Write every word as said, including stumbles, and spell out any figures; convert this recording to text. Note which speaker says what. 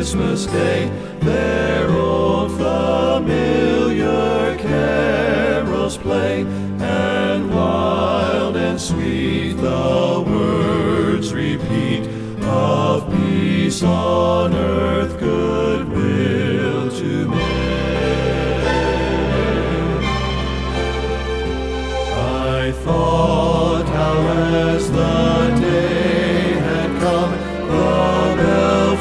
Speaker 1: Christmas Day, their old familiar carols play, and wild and sweet the words repeat of peace on earth, goodwill to men. I thought